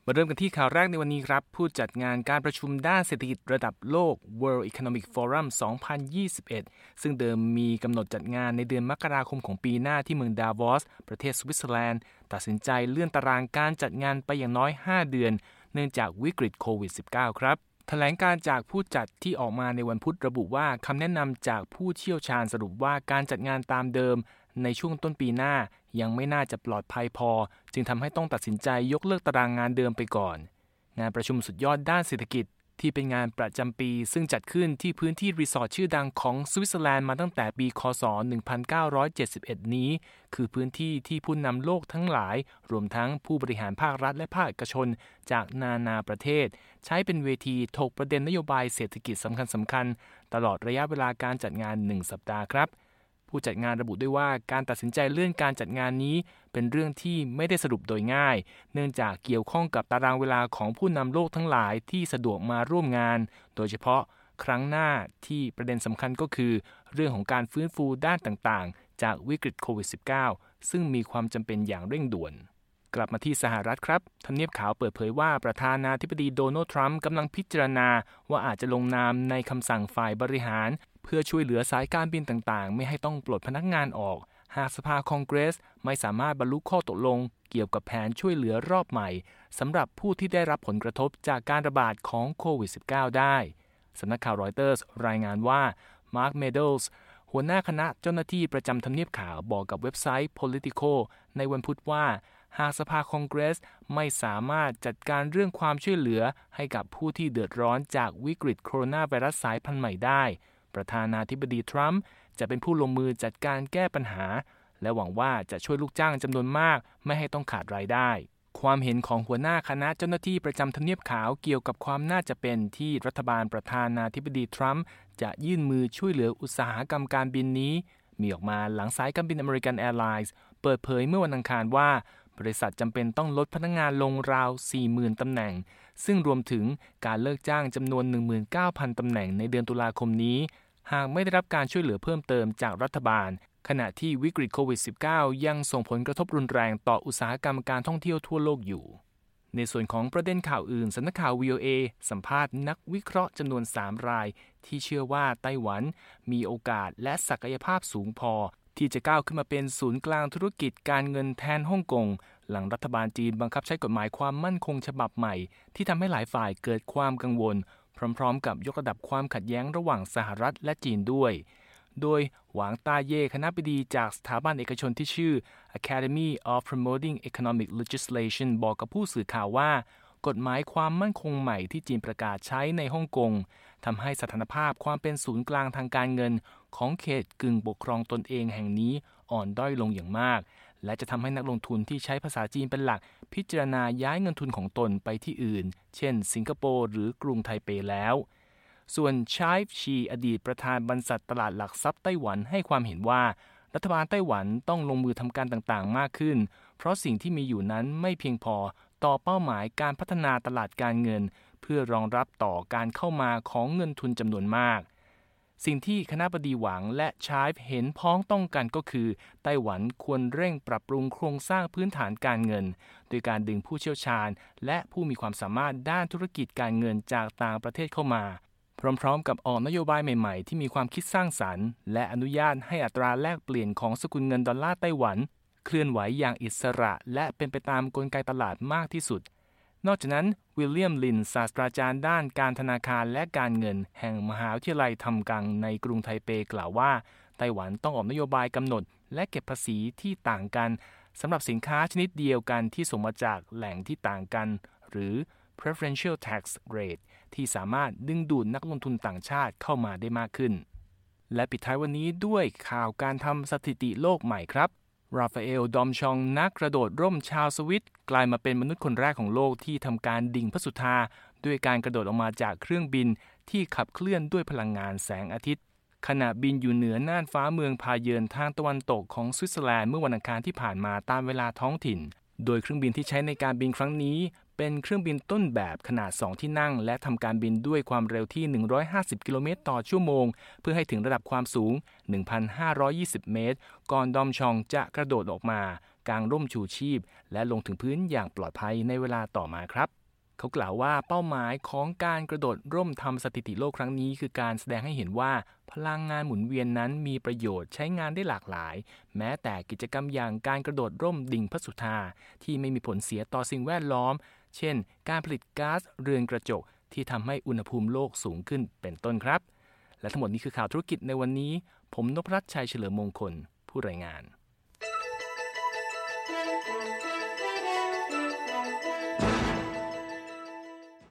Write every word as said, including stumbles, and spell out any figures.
มาเริ่มกันที่ข่าวแรกในวันนี้ครับผู้จัดงานการประชุมด้านเศรษฐกิจระดับโลก World Economic Forum สองพันยี่สิบเอ็ด ซึ่งเดิมมีกำหนดจัดงานในเดือนมกราคมของปีหน้าที่เมืองดาวอสประเทศสวิตเซอร์แลนด์ตัดสินใจเลื่อนตารางการจัดงานไปอย่างน้อยห้าเดือนเนื่องจากวิกฤตโควิด สิบเก้า ครับแถลงการจากผู้จัดที่ออกมาในวันพุธระบุว่าคำแนะนำจากผู้เชี่ยวชาญสรุปว่าการจัดงานตามเดิมในช่วงต้นปีหน้ายังไม่น่าจะปลอดภัยพอจึงทำให้ต้องตัดสินใจยกเลิกตารางงานเดิมไปก่อนงานประชุมสุดยอดด้านเศรษฐกิจที่เป็นงานประจำปีซึ่งจัดขึ้นที่พื้นที่รีสอร์ทชื่อดังของสวิตเซอร์แลนด์มาตั้งแต่ปีคศหนึ่งพันเก้าร้อยเจ็ดสิบเอ็ดนี้คือพื้นที่ที่ผู้นำโลกทั้งหลายรวมทั้งผู้บริหารภาครัฐและภาคเอกชนจากนานาประเทศใช้เป็นเวทีถกประเด็นนโยบายเศรษฐกิจสำคัญสำคัญตลอดระยะเวลาการจัดงานหนึ่งสัปดาห์ครับผู้จัดงานระบุด้วยว่าการตัดสินใจเลื่อนการจัดงานนี้เป็นเรื่องที่ไม่ได้สรุปโดยง่ายเนื่องจากเกี่ยวข้องกับตารางเวลาของผู้นำโลกทั้งหลายที่สะดวกมาร่วมงานโดยเฉพาะครั้งหน้าที่ประเด็นสำคัญก็คือเรื่องของการฟื้นฟูด้านต่างๆจากวิกฤตโควิด สิบเก้า ซึ่งมีความจำเป็นอย่างเร่งด่วนกลับมาที่สหรัฐครับทำเนียบขาวเปิดเผยว่าประธานาธิบดีโดนัลด์ทรัมป์กำลังพิจารณาว่าอาจจะลงนามในคำสั่งฝ่ายบริหารเพื่อช่วยเหลือสายการบินต่างๆไม่ให้ต้องปลดพนักงานออกหากสภาคองเกรสไม่สามารถบรรลุข้อตกลงเกี่ยวกับแผนช่วยเหลือรอบใหม่สำหรับผู้ที่ได้รับผลกระทบจากการระบาดของโควิด สิบเก้า ได้สำนักข่าวรอยเตอร์สรายงานว่ามาร์ค เมโดลส์หัวหน้าคณะเจ้าหน้าที่ประจำทำเนียบขาวบอกกับเว็บไซต์ Politico ในวันพุธว่าหากสภาคองเกรสไม่สามารถจัดการเรื่องความช่วยเหลือให้กับผู้ที่เดือดร้อนจากวิกฤตโคโรนาไวรัสสายพันธุ์ใหม่ได้ประธานาธิบดีทรัมป์จะเป็นผู้ลงมือจัดการแก้ปัญหาและหวังว่าจะช่วยลูกจ้างจำนวนมากไม่ให้ต้องขาดรายได้ความเห็นของหัวหน้าคณะเจ้าหน้าที่ประจำทำเนียบขาวเกี่ยวกับความน่าจะเป็นที่รัฐบาลประธานาธิบดีทรัมป์จะยื่นมือช่วยเหลืออุตสาหกรรมการบินนี้มีออกมาหลังสายการบินอเมริกันแอร์ไลน์เปิดเผยเมื่อวันอังคารว่าบริษัทจำเป็นต้องลดพนักงานลงราว สี่หมื่น ตำแหน่งซึ่งรวมถึงการเลิกจ้างจำนวน หนึ่งหมื่นเก้าพัน ตำแหน่งในเดือนตุลาคมนี้หากไม่ได้รับการช่วยเหลือเพิ่มเติมจากรัฐบาลขณะที่วิกฤตโควิด สิบเก้า ยังส่งผลกระทบรุนแรงต่ออุตสาหกรรมการท่องเที่ยวทั่วโลกอยู่ในส่วนของประเด็นข่าวอื่นสำนักข่าว วี โอ เอ สัมภาษณ์นักวิเคราะห์จำนวนสามรายที่เชื่อว่าไต้หวันมีโอกาสและศักยภาพสูงพอที่จะก้าวขึ้นมาเป็นศูนย์กลางธุรกิจการเงินแทนฮ่องกงหลังรัฐบาลจีนบังคับใช้กฎหมายความมั่นคงฉบับใหม่ที่ทำให้หลายฝ่ายเกิดความกังวลพร้อมๆกับยกระดับความขัดแย้งระหว่างสหรัฐและจีนด้วยโดยหวางต้าเย่คณบดีจากสถาบันเอกชนที่ชื่อ Academy of Promoting Economic Legislation บอกกับผู้สื่อข่าวว่ากฎหมายความมั่นคงใหม่ที่จีนประกาศใช้ในฮ่องกงทำให้สถานภาพความเป็นศูนย์กลางทางการเงินของเขตกึ่งปกครองตนเองแห่งนี้อ่อนด้อยลงอย่างมากและจะทำให้นักลงทุนที่ใช้ภาษาจีนเป็นหลักพิจารณาย้ายเงินทุนของตนไปที่อื่นเช่นสิงคโปร์หรือกรุงไทเปแล้วส่วนชายชีอดีตประธานบรรษัทตลาดหลักทรัพย์ไต้หวันให้ความเห็นว่ารัฐบาลไต้หวันต้องลงมือทำการต่างๆมากขึ้นเพราะสิ่งที่มีอยู่นั้นไม่เพียงพอต่อเป้าหมายการพัฒนาตลาดการเงินเพื่อรองรับต่อการเข้ามาของเงินทุนจำนวนมากสิ่งที่คณบดีหวังและชายเห็นพ้องต้องกันก็คือไต้หวันควรเร่งปรับปรุงโครงสร้างพื้นฐานการเงินโดยการดึงผู้เชี่ยวชาญและผู้มีความสามารถด้านธุรกิจการเงินจากต่างประเทศเข้ามาพร้อมๆกับออกนโยบายใหม่ๆที่มีความคิดสร้างสรรค์และอนุญาตให้อัตราแลกเปลี่ยนของสกุลเงินดอลลาร์ไต้หวันเคลื่อนไหวอย่างอิสระและเป็นไปตามกลไกตลาดมากที่สุดนอกจากนั้นวิลเลียมลินศาสตราจารย์ด้านการธนาคารและการเงินแห่งมหาวิทยาลัยทำกังในกรุงไทเปกล่าวว่าไต้หวันต้องออกนโยบายกำหนดและเก็บภาษีที่ต่างกันสำหรับสินค้าชนิดเดียวกันที่ส่งมาจากแหล่งที่ต่างกันหรือ preferential tax rate ที่สามารถดึงดูดนักลงทุนต่างชาติเข้ามาได้มากขึ้นและปิดท้ายวันนี้ด้วยข่าวการทำสถิติโลกใหม่ครับราฟาเอล ดอมชองนักกระโดดร่มชาวสวิตกลายมาเป็นมนุษย์คนแรกของโลกที่ทำการดิ่งพระสุธาด้วยการกระโดดออกมาจากเครื่องบินที่ขับเคลื่อนด้วยพลังงานแสงอาทิตย์ขณะบินอยู่เหนือน่านฟ้าเมืองพาเยิร์นทางตะวันตกของสวิตเซอร์แลนด์เมื่อวันอังคารที่ผ่านมาตามเวลาท้องถิ่นโดยเครื่องบินที่ใช้ในการบินครั้งนี้เป็นเครื่องบินต้นแบบขนาดสองที่นั่งและทำการบินด้วยความเร็วที่หนึ่งร้อยห้าสิบกิโลเมตรต่อชั่วโมงเพื่อให้ถึงระดับความสูง หนึ่งพันห้าร้อยยี่สิบ เมตรก่อนดอมชองจะกระโดดออกมากางร่มชูชีพและลงถึงพื้นอย่างปลอดภัยในเวลาต่อมาครับเขากล่าวว่าเป้าหมายของการกระโดดร่มทำสถิติโลกครั้งนี้คือการแสดงให้เห็นว่าพลังงานหมุนเวียนนั้นมีประโยชน์ใช้งานได้หลากหลายแม้แต่กิจกรรมอย่างการกระโดดร่มดิ่งพระสุธาที่ไม่มีผลเสียต่อสิ่งแวดล้อมเช่นการผลิตก๊าซเรือนกระจกที่ทำให้อุณหภูมิโลกสูงขึ้นเป็นต้นครับและทั้งหมดนี้คือข่าวธุรกิจในวันนี้ผมนพรัตน์ชัยเฉลิมมงคลผู้รายงาน